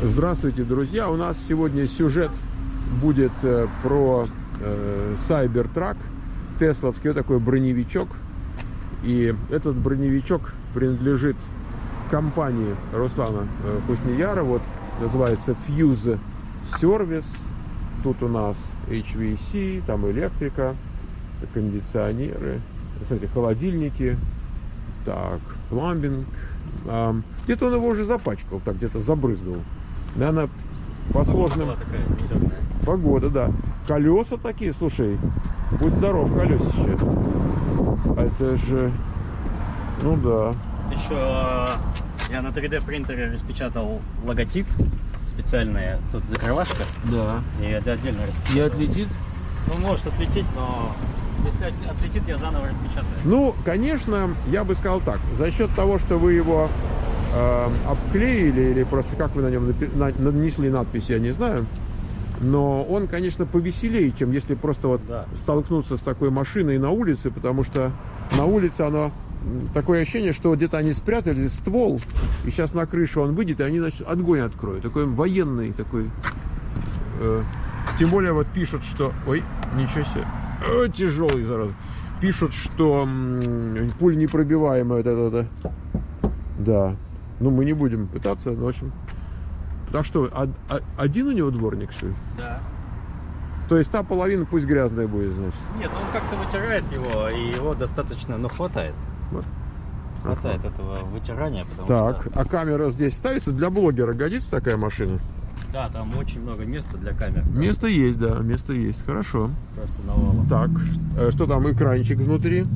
Здравствуйте, друзья! У нас сегодня сюжет будет про Cybertruck, тесловский вот такой броневичок. И этот броневичок принадлежит компании Руслана Хусниярова. Вот называется Fuse Service. Тут у нас HVAC, там электрика, кондиционеры, смотрите, холодильники, так, пламбинг. Где-то он его уже запачкал, так где-то забрызгал. Наверное, по сложным... Погода, да. Колеса такие, слушай, будь здоров, колесище. А это же... Ну да. Еще я на 3D принтере распечатал логотип специальный. Тут закрывашка. Да. И это отдельно распечатал. И отлетит? Ну, может отлететь, но если отлетит, я заново распечатаю. Ну, конечно, я бы сказал так. За счет того, что вы его обклеили, или просто как вы на нем нанесли надпись, я не знаю. Но он, конечно, повеселее, чем если просто вот столкнуться с такой машиной на улице, потому что на улице оно такое ощущение, что где-то они спрятали ствол, и сейчас на крышу он выйдет, и они, значит, огонь откроют. Такой военный, такой. Тем более вот пишут, что... Ой, ничего себе. Тяжелый, зараза. Пишут, что пуль непробиваемая. Да. Ну, мы не будем пытаться, но в общем... Так что, один у него дворник, что ли? Да. То есть та половина пусть грязная будет, значит? Нет, он как-то вытирает его, и его достаточно, ну, хватает. Вот. Хватает этого вытирания, потому так, что... а камера здесь ставится? Для блогера годится такая машина? Да, там очень много места для камер. Место есть, да, место есть, хорошо. Просто навалом. Так, что там, экранчик внутри?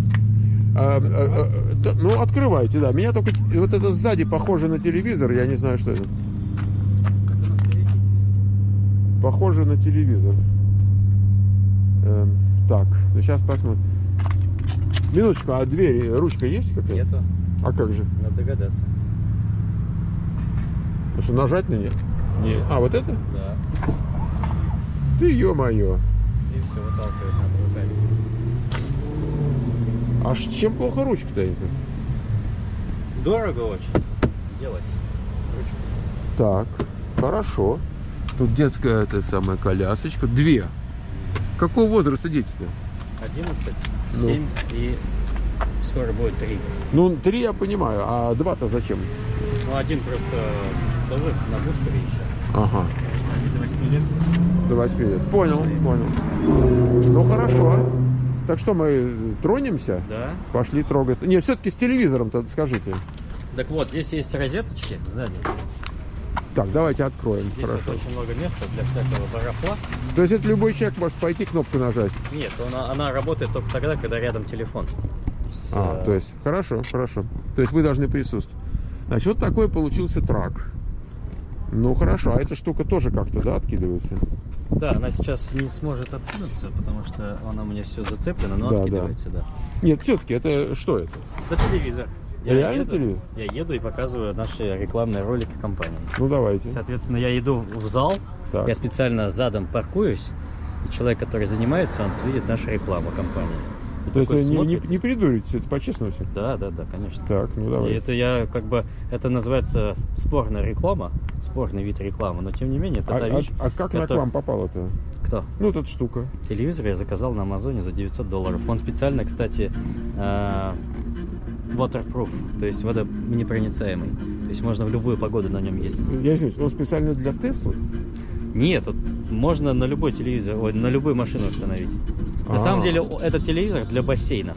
Ну, открывайте, да. Меня только вот это сзади похоже на телевизор, я не знаю, что это. Похоже на телевизор. Так, ну сейчас посмотрим. Минуточку, а дверь, ручка есть какая-то? Нету. А как же? Надо догадаться. Ну что, нажать на нее? Нет. А, вот это? Да. Ты, ё-моё. И все, выталкивать надо руками. А чем плохо ручка-то это? Дорого очень делать ручку. Так, хорошо. Тут детская эта самая колясочка. Две. Какого возраста дети-то? 11, 7 и скоро будет 3. Ну, 3 я понимаю, а 2-то зачем? Ну, один просто тоже на бустере еще. Ага. До 8 лет. До 8 лет. Понял, понял. Ну, хорошо. Так что, мы тронемся? Да. Пошли трогаться. Не, все-таки с телевизором-то скажите. Так вот, здесь есть розеточки сзади. Так, давайте откроем. Здесь Хорошо. вот очень много места для всякого барахла. То есть это любой человек может пойти кнопку нажать? Нет, она работает только тогда, когда рядом телефон. То есть, хорошо, хорошо. То есть вы должны присутствовать. Значит, вот такой получился трак. Ну, хорошо. А эта штука тоже как-то, да, откидывается? Да, она сейчас не сможет откинуться, потому что она у меня все зацеплена, но да, откидывается, да. Нет, все-таки, это что это? Это телевизор. Реально телевизор? Я еду и показываю наши рекламные ролики компании. Ну, давайте. Соответственно, я иду в зал, так. Я специально задом паркуюсь, и человек, который занимается, он видит нашу рекламу компании. И то есть смотрит... не придурите, это по-честному все? Да, конечно. Так, ну давай. И это я это называется спорная реклама, спорный вид рекламы, но тем не менее это та вещь. А как на к вам попало-то? Кто? Ну, вот эта штука. Телевизор я заказал на Амазоне за $900. Он специально, кстати, waterproof, то есть водонепроницаемый. То есть можно в любую погоду на нем ездить. Я извиняюсь, он специально для Теслы? Нет, вот можно на любой телевизор, на любую машину установить. На самом деле, это телевизор для бассейнов.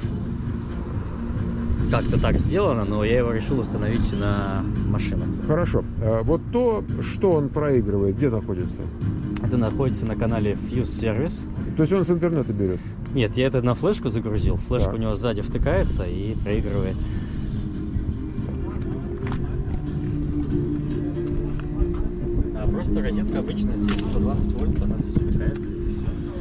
Как-то так сделано, но я его решил установить на машинах. Хорошо. Вот то, что он проигрывает, где находится? Это находится на канале Fuse Service. То есть он с интернета берет? Нет, я это на флешку загрузил. Флешка у него сзади втыкается и проигрывает. А просто розетка обычная, здесь 120 вольт, она здесь втыкается и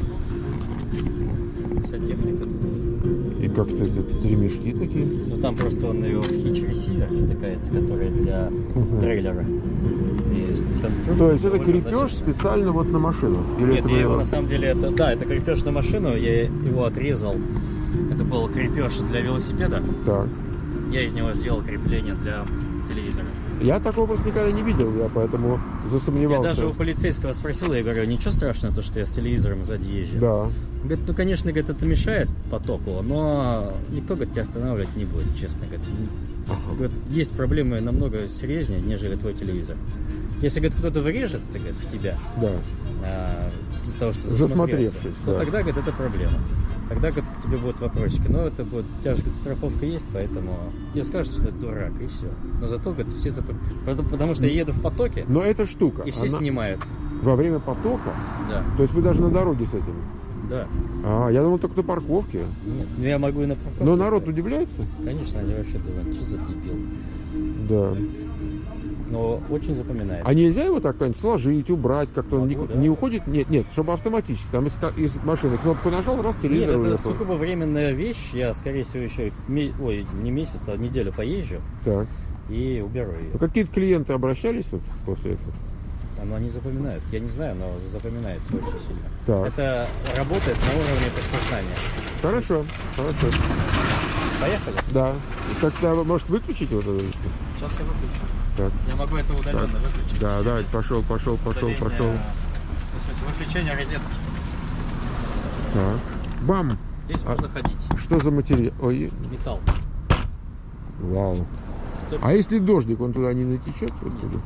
все. Вся техника тут. И как это, ремешки такие? Ну там просто он ее в хич-ресивер втыкается, который для трейлера. То есть это крепеж специально вот на машину? Или нет, я его на самом деле, это крепеж на машину, я его отрезал. Это был крепеж для велосипеда. Так. Я из него сделал крепление для телевизора. Я такого просто никогда не видел, я поэтому Я засомневался. даже у полицейского спросил, я говорю, ничего страшного, то, что я с телевизором сзади езжу? Да. Говорит, ну, конечно, говорит, это мешает потоку, но никто, говорит, тебя останавливать не будет, честно. Говорит, есть проблемы намного серьезнее, нежели твой телевизор. Если, говорит, кто-то врежется, говорит, в тебя, Да. из-за того, что Засмотревшись, то да. тогда, говорит, это проблема. Тогда, говорит, к тебе будут вопросики. Но это будет, у тебя же, говорит, страховка есть, поэтому тебе скажут, что ты дурак, и все. Но зато, говорит, все потому что я еду в потоке, Но эта штука, и все она снимают. во время потока, Да, то есть вы даже на дороге с этим. да. Я думал только на парковке. Нет, ну, я могу и на парковке. Но народ стоять. удивляется? Конечно, они вообще думают, что за дебил. Да. Но очень запоминается. А нельзя его так как-нибудь сложить, убрать, как-то он Могу, да. не уходит? Нет, чтобы автоматически. Там из машины кнопку нажал, раз, телевизор Нет, это уехал. сугубо временная вещь. Я, скорее всего, еще не месяц, а неделю поезжу Так. и уберу ее. Ну, какие-то клиенты обращались вот после этого? Но они запоминают. Я не знаю, но запоминается очень сильно. Так. Это работает на уровне подсознания. Хорошо. Поехали? Да. Как-то, может, выключить вот это? Сейчас я выключу. Так. Я могу это удаленно Так. выключить. Да, давайте, пошел. Удаление, В смысле, выключение розетки. Так. Бам! Здесь можно ходить. Что за материал? Ой, Металл. вау. Стоп. А если дождик, он туда не натечет? Вот туда?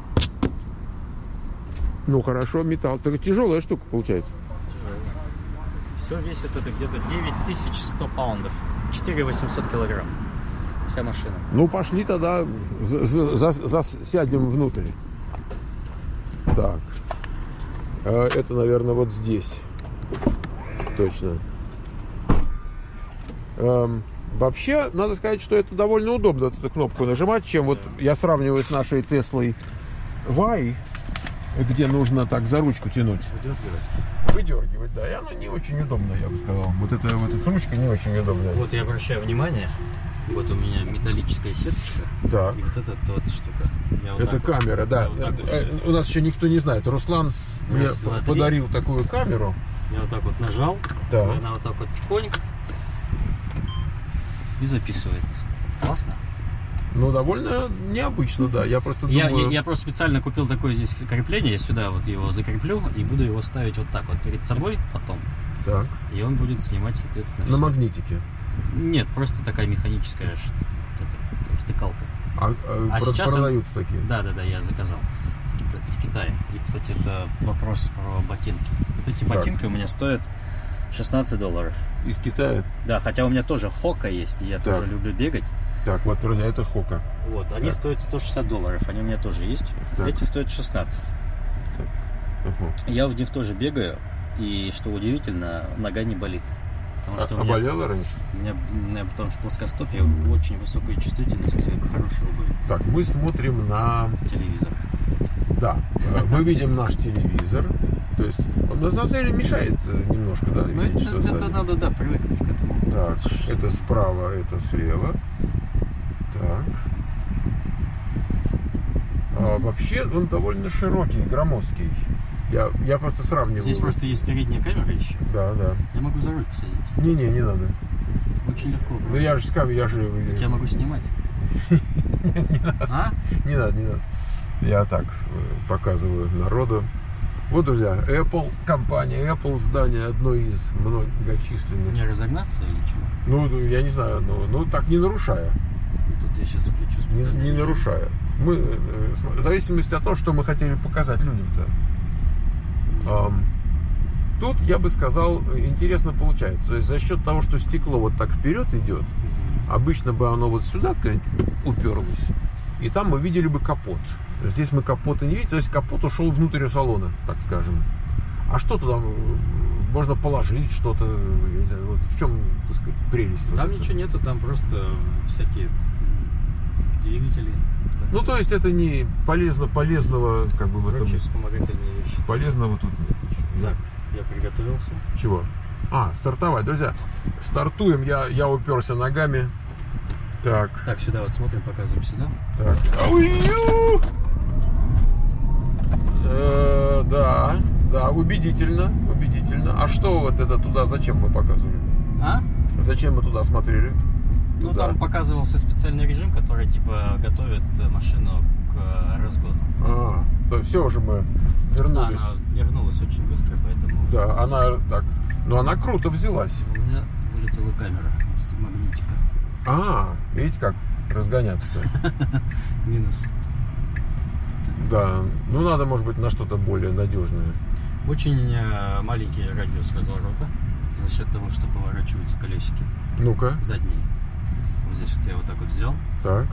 Ну, хорошо, металл. Так тяжелая штука получается. Все весит это где-то 9100 паундов. 4800 килограмм. Вся машина. Ну, пошли тогда, сядем внутрь. Так. Это, наверное, вот здесь. Точно. Вообще, надо сказать, что это довольно удобно, эту кнопку нажимать, чем вот я сравниваю с нашей Теслой Y, где нужно так за ручку тянуть. Выдергивать, да. И оно не очень удобно, я бы сказал. Вот эта ручка не очень удобная. Вот я обращаю внимание. Вот у меня металлическая сеточка. Так. И вот эта вот штука. Я вот Это так вот- камера, да. я вот так вот- У нас еще никто не знает. Руслан мне Раз, два, три. подарил такую камеру. Я вот так вот нажал. Да. И она вот так вот тихонько. И записывает. Классно. Ну, довольно необычно, да. Я просто думаю... Я просто специально купил такое здесь крепление. Я сюда вот его закреплю и буду его ставить вот так вот перед собой потом. Так. И он будет снимать, соответственно, На всё. магнитике. Нет, просто такая механическая втыкалка. Сейчас Продаются такие. Да, я заказал в Китае. И, кстати, это вопрос про ботинки. Вот эти Так. ботинки у меня стоят $16. Из Китая. Да, хотя у меня тоже Хока есть, и я Так. тоже люблю бегать. Так, вот, друзья, это Хока. Вот, они Так. стоят $160, они у меня тоже есть. Так. Эти стоят 16. Ага. Я в них тоже бегаю, и, что удивительно, нога не болит. Потому что у меня, болела раньше? у меня потому что плоскостопие, очень высокая чувствительность к хорошей обуви. Так, мы смотрим на... Телевизор. Да, мы видим наш телевизор. То есть, он на самом деле мешает немножко, да? Ну, видеть, что это сзади. надо, да, привыкнуть к этому. Так, это справа, это слева. Так. Вообще он довольно широкий, громоздкий. Я просто сравниваю. Здесь просто есть передняя камера еще. Да. Я могу за руль посадить. Не надо. Очень легко. Ну я же скажу, я же... Я могу снимать. А? Не надо. Я так показываю народу. Вот, друзья, Apple, компания Apple, здание одно из многочисленных. Не разогнаться или чего? Ну, я не знаю, но так не нарушая. Тут я сейчас включу специально. Не нарушая. Мы, в зависимости от того, что мы хотели показать людям-то. Тут, я бы сказал, интересно получается. То есть за счет того, что стекло вот так вперед идет, обычно бы оно вот сюда уперлось, и там мы видели бы капот. Здесь мы капота не видим, то есть капот ушел внутрь салона, так скажем. А что туда можно положить, что-то, я не знаю, вот в чем, так сказать, прелесть? Там вот ничего нету, там просто всякие двигатели. Ну, то есть это не полезного, как бы в этом... Короче, вспомогательные вещи. Полезного тут нет ничего. Так, я приготовился. Чего? Стартовать. Друзья, стартуем. Я уперся ногами. Так. Так, сюда вот смотрим, показываем сюда. Так. Да, убедительно. А что вот это туда, зачем мы показывали? А? Зачем мы туда смотрели? Ну, туда? там показывался специальный режим, который, типа, готовит машину к разгону. То все уже мы Да, вернулись. она вернулась очень быстро, поэтому... Да, она так. Но она круто взялась. У меня вылетела камера с магнитика. Видите, как разгоняться-то? Минус. Да. Ну, надо, может быть, на что-то более надежное. Очень маленький радиус разворота за счет того, что поворачиваются колесики Ну-ка. задние. Вот здесь вот я вот так вот взял. Так.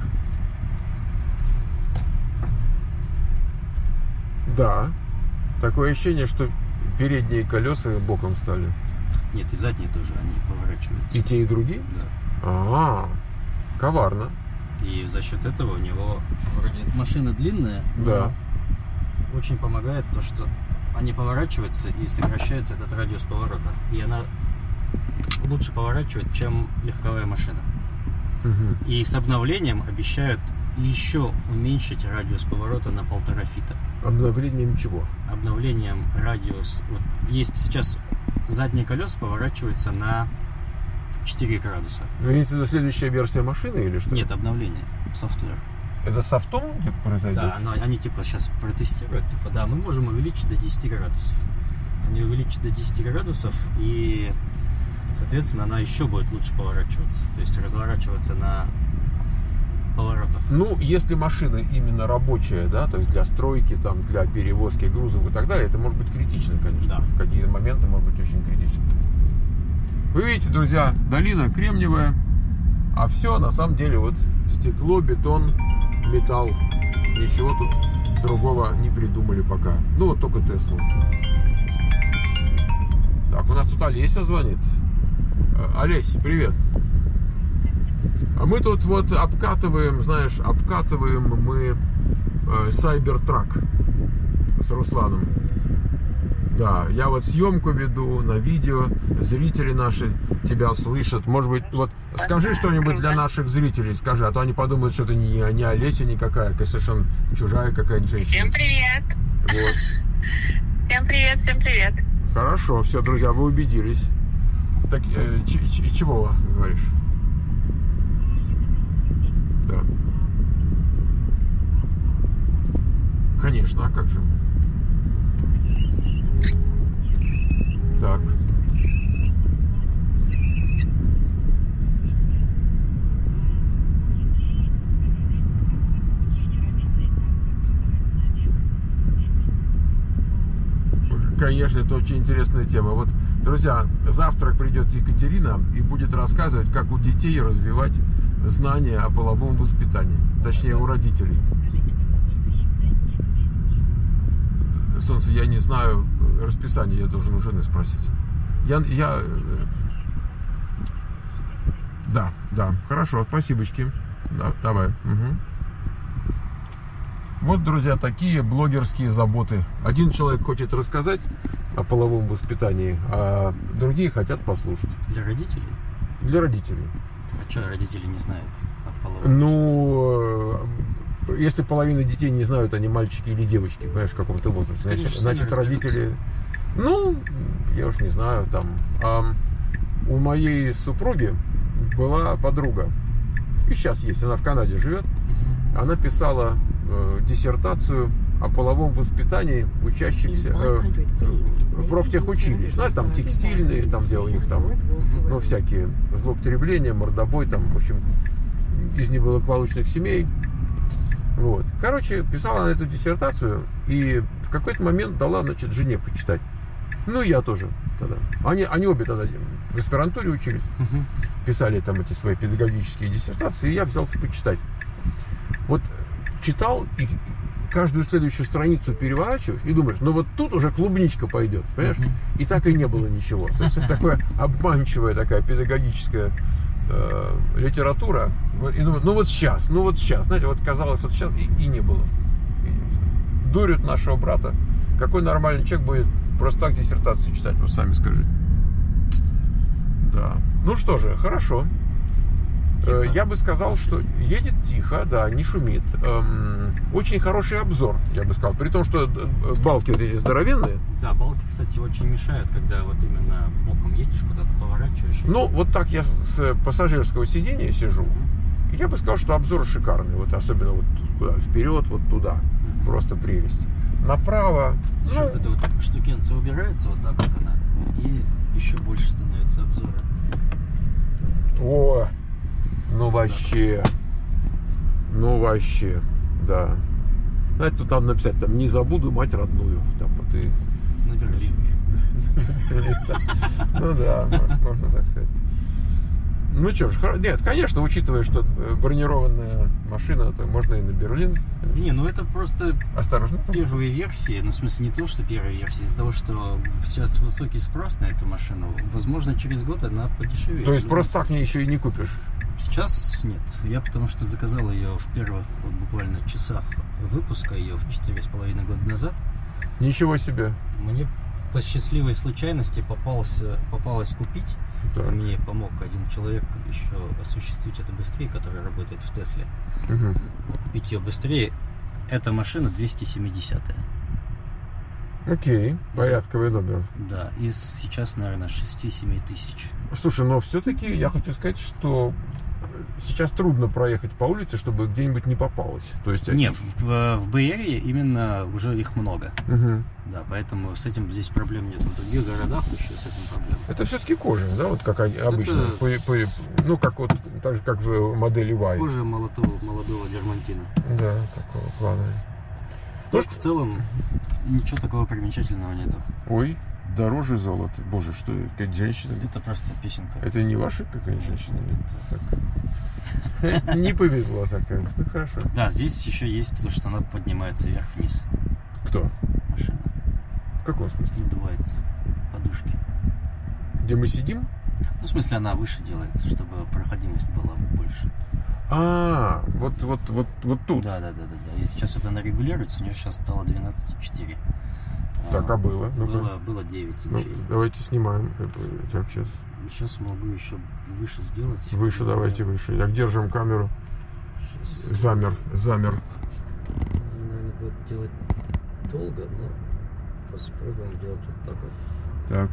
Да. Такое ощущение, что передние колеса боком стали. Нет, и задние тоже, они поворачиваются. И те, и другие? Да. Коварно. И за счет этого у него вроде машина длинная, Да. но очень помогает то, что они поворачиваются и сокращается этот радиус поворота. И она лучше поворачивает, чем легковая машина. Угу. И с обновлением обещают еще уменьшить радиус поворота на 1,5 фита. Обновлением чего? Обновлением радиус... Вот есть сейчас задние колеса поворачиваются на 4 градуса. Вы имеете в виду следующая версия машины или что? Нет, обновление. Софтвер. Это софтом произойдет? Да, они типа сейчас протестируют. Типа, да, мы можем увеличить до 10 градусов. Они увеличат до 10 градусов, и, соответственно, она еще будет лучше поворачиваться. То есть разворачиваться на поворотах. Ну, если машина именно рабочая, да, то есть для стройки, там, для перевозки грузов и так далее, это может быть критично, конечно. Да. В какие-то моменты может быть очень критично. Вы видите, друзья, долина кремниевая, а все на самом деле вот стекло, бетон, металл. Ничего тут другого не придумали пока. Ну, вот только Теслу. Так, у нас тут Олеся звонит. Олесь, привет. А мы тут вот обкатываем, знаешь, мы Cybertruck с Русланом. Да, я вот съемку веду на видео, зрители наши тебя слышат. Может быть, вот скажи что-нибудь для наших зрителей, скажи, а то они подумают, что это не Олеся никакая, совершенно чужая какая-нибудь женщина. Всем привет! Вот. Всем привет, всем привет! Хорошо, все, друзья, вы убедились. Так, чего говоришь? Да. Конечно, а как же? Так. Конечно, это очень интересная тема. Вот, друзья, завтра придет Екатерина и будет рассказывать, как у детей развивать знания о половом воспитании. Точнее, у родителей. Солнце, я не знаю расписание, я должен у жены спросить. Да, хорошо, спасибочки. Да, давай. Угу. Вот, друзья, такие блогерские заботы. Один человек хочет рассказать о половом воспитании, а другие хотят послушать. Для родителей? Для родителей. А что родители не знают о половом? Ну, если половина детей не знают, они мальчики или девочки, понимаешь, в каком-то возрасте. Значит родители... Ну, я уж не знаю, там... у моей супруги была подруга. И сейчас есть, она в Канаде живет. Она писала диссертацию о половом воспитании учащихся профтехучилищ. Ну, там текстильные, там, где у них там, ну, всякие злоупотребления, мордобой, там, в общем, из неблагополучных семей. Вот. Короче, писала она эту диссертацию и в какой-то момент дала, значит, жене почитать. Ну, и я тоже тогда. Они обе тогда в аспирантуре учились. Писали там эти свои педагогические диссертации, и я взялся почитать. Вот читал, и каждую следующую страницу переворачиваешь и думаешь, ну вот тут уже клубничка пойдет, понимаешь? И так и не было ничего. То есть это такая обманчивая такая педагогическая литература. И думаю, ну вот сейчас, знаете, вот казалось, вот сейчас и не было. Дурят нашего брата. Какой нормальный человек будет просто так диссертацию читать, вы сами скажите. Да. Ну что же, хорошо. Тихо. Я бы сказал, что едет тихо, да, не шумит. Очень хороший обзор, я бы сказал. При том, что балки вот эти здоровенные. Да, балки, кстати, очень мешают, когда вот именно боком едешь, куда-то поворачиваешь. Ну, вот так я с пассажирского сидения сижу. И я бы сказал, что обзор шикарный. Вот особенно вот куда, вперед, вот туда. Просто прелесть. Направо. Еще вот эта вот штукенция убирается, вот так вот она. И еще больше становится обзора. О, ну вообще. Ну вообще, да. Знаете, тут надо написать, там, не забуду мать родную. Там вот и... На Берлин. Ну да, можно так сказать. Ну что ж, нет, конечно, учитывая, что бронированная машина, то можно и на Берлин. Не, ну это просто Осторожно. первые версии, ну в смысле не то, что первые версии, из-за того, что сейчас высокий спрос на эту машину, возможно через год она подешевеет. То есть Ну, просто так мне еще и не купишь. Сейчас нет. Я потому что заказал ее в первых вот буквально часах выпуска ее в 4,5 года назад. Ничего себе. Мне по счастливой случайности попалось купить. Да. Мне помог один человек еще осуществить это быстрее, который работает в Тесле. Угу. Купить ее быстрее. Эта машина 270-я. Окей, порядковый номер. Да, и сейчас, наверное, 6-7 тысяч. Слушай, но все-таки я хочу сказать, что сейчас трудно проехать по улице, чтобы где-нибудь не попалось. То есть... Не, в Бэй-Эрии именно уже их много. Угу. Да, поэтому с этим здесь проблем нет. В других городах еще с этим проблем. Это все-таки кожа, да, вот как обычно. Это- Ну, как вот, так же, как в модели Y. Хуже молодого Дермантина. Да, такого плана. Тут в целом ничего такого примечательного нету. Ой, дороже золота. Боже, что это? Какая женщина? Это просто песенка. Это не ваша какая женщина? Это- Не повезло такая. Ну, хорошо. Да, здесь еще есть то, что она поднимается вверх-вниз. Кто? Машина В каком смысле? надувается. Подушки. Где мы сидим? Ну, в смысле, она выше делается, чтобы проходимость была больше. А, вот тут. Да. И сейчас вот она регулируется, у нее сейчас стало 12,4. Так, а было? Ну-ка. Было 9 Ну, инчей. давайте снимаем. Так, сейчас. Сейчас могу еще выше сделать. Выше, давайте выше. Так, держим камеру. Сейчас. Замер. Наверное, будет делать долго, но попробуем делать вот так вот. Так.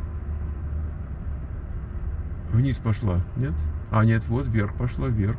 Вниз пошла, нет? А, нет, вот вверх пошла, вверх.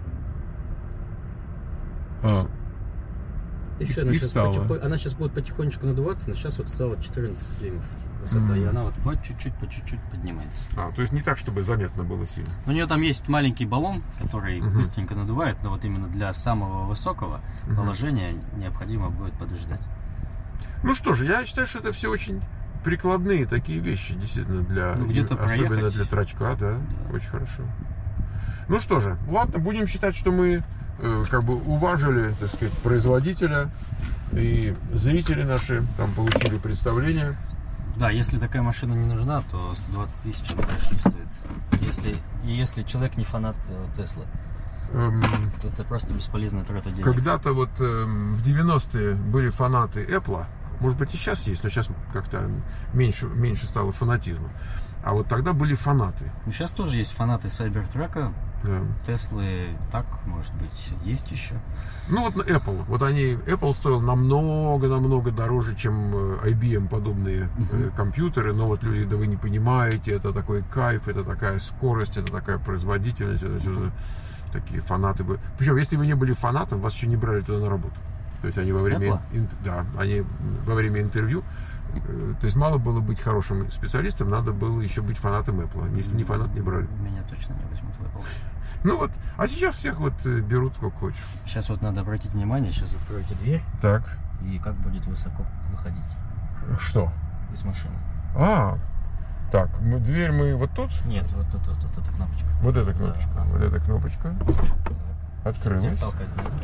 А, Еще И стала. она сейчас будет потихонечку надуваться, но сейчас вот стало 14 дюймов высота, и она вот по чуть-чуть поднимается. то есть не так, чтобы заметно было сильно. У нее там есть маленький баллон, который Мгм. быстренько надувает, но вот именно для самого высокого Мгм. положения необходимо будет подождать. Ну что же, я считаю, что это все очень прикладные такие вещи, действительно, для Ну, где-то особенно проехать. для трачка, да, Да. очень хорошо. Ну что же, ладно, будем считать, что мы как бы уважили, так сказать, производителя, и зрители наши там получили представление. Да, если такая машина не нужна, то 120 тысяч она, конечно, не стоит. Если человек не фанат Теслы, Эм, то это просто бесполезная трата денег. Когда-то вот в 90-е были фанаты Apple, может быть и сейчас есть, но сейчас как-то меньше стало фанатизма. А вот тогда были фанаты. Ну, сейчас тоже есть фанаты Сайбертрака, Да. Теслы так, может быть, есть еще. Ну вот Apple. Вот Apple стоил намного дороже, чем IBM подобные компьютеры. Но вот люди, да вы не понимаете, это такой кайф, это такая скорость, это такая производительность, это что-то такие фанаты были. Причем, если вы не были фанатом, вас еще не брали туда на работу. То есть они во время, они во время интервью, то есть мало было быть хорошим специалистом, надо было еще быть фанатом Apple. Если не фанат, не брали. Меня точно не возьмут в Apple. Ну вот, а сейчас всех вот берут сколько хочешь. Сейчас вот надо обратить внимание, сейчас откроете дверь, Так, и как будет высоко выходить что? из машины. Так, дверь мы вот тут. Нет, вот тут, вот эта кнопочка. Вот эта кнопочка. Да. Вот эта кнопочка. Так. Теперь Открылась. толкать надо.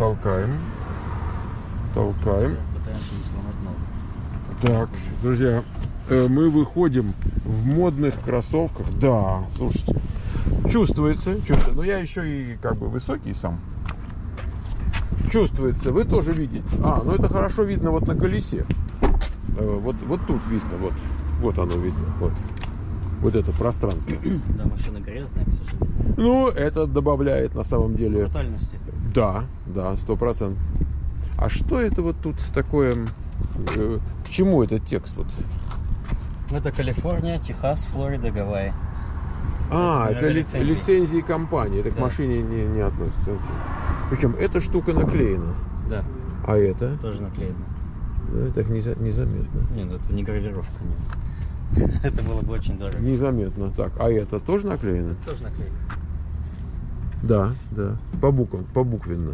Толкаем. Пытаемся не сломать ногу. Так, друзья, мы выходим в модных кроссовках. Да, слушайте, чувствуется. Но я еще и как бы высокий сам. Чувствуется, вы тоже видите. Ну это хорошо видно вот на колесе. Вот тут видно, вот оно видно. Вот. вот это пространство. Да, машина грязная, к сожалению. Ну, это добавляет на самом деле... Брутальности. Да, 100%. А что это вот тут такое? К чему этот текст? Вот? Это Калифорния, Техас, Флорида, Гавайи. Это лицензии компании. Это к Да. машине не относится. Причем эта штука наклеена. Да, А это? тоже наклеено. Ну, так незаметно. Нет, это не гравировка, нет. Это было бы очень дорого. Незаметно. Так, а это тоже наклеено? Тоже наклейка. Да. По буквенно.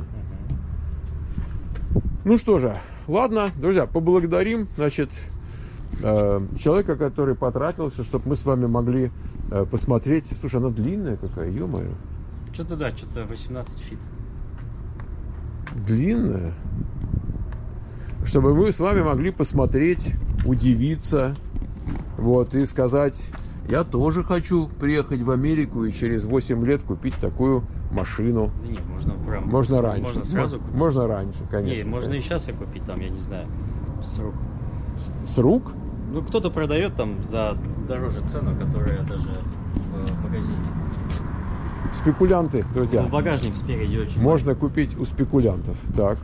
Ну что же, ладно, друзья, поблагодарим, значит, человека, который потратился, чтобы мы с вами могли посмотреть. Слушай, она длинная какая, ё-моё. Что-то 18 фит. Длинная. Чтобы мы с вами могли посмотреть, удивиться, вот, и сказать, я тоже хочу приехать в Америку и через 8 лет купить такую машину. Да нет, можно прям... Можно раньше. Можно сразу купить. Можно раньше, конечно. Не, можно и сейчас и купить, там, я не знаю, с рук. С рук? Ну, кто-то продает там за дороже цену, которая даже в магазине. Спекулянты, друзья. Ну, багажник спереди очень Можно купить у спекулянтов. Так.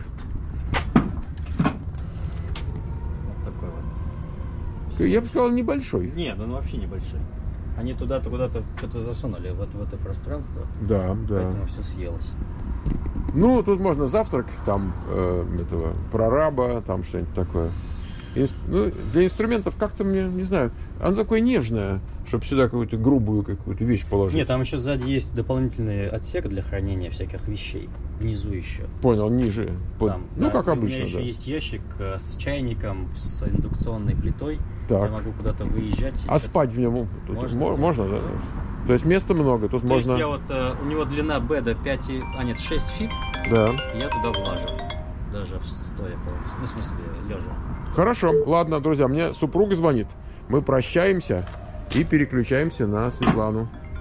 вот такой вот. Я бы сказал, небольшой. Нет, он вообще небольшой. Они туда-то куда-то что-то засунули вот в это пространство, Да. поэтому все съелось. Ну, тут можно завтрак, там, этого, прораба, там что-нибудь такое. Ну, для инструментов как-то мне, не знаю, оно такое нежное, чтобы сюда какую-то грубую какую-то вещь положить. Нет, там еще сзади есть дополнительный отсек для хранения всяких вещей. Внизу еще. Понял, ниже. Там, Ну, да, как и обычно, У меня еще да. есть ящик с чайником, с индукционной плитой. Так. Я могу куда-то выезжать. А спать в нем тут Можно, можно, да? То есть места много, тут То можно... есть я вот, у него длина беда 6 фит, Да. я туда влажу. Даже в стоя полностью. Ну, в смысле, лежа. Хорошо, ладно, друзья, мне супруга звонит. Мы прощаемся и переключаемся на Светлану.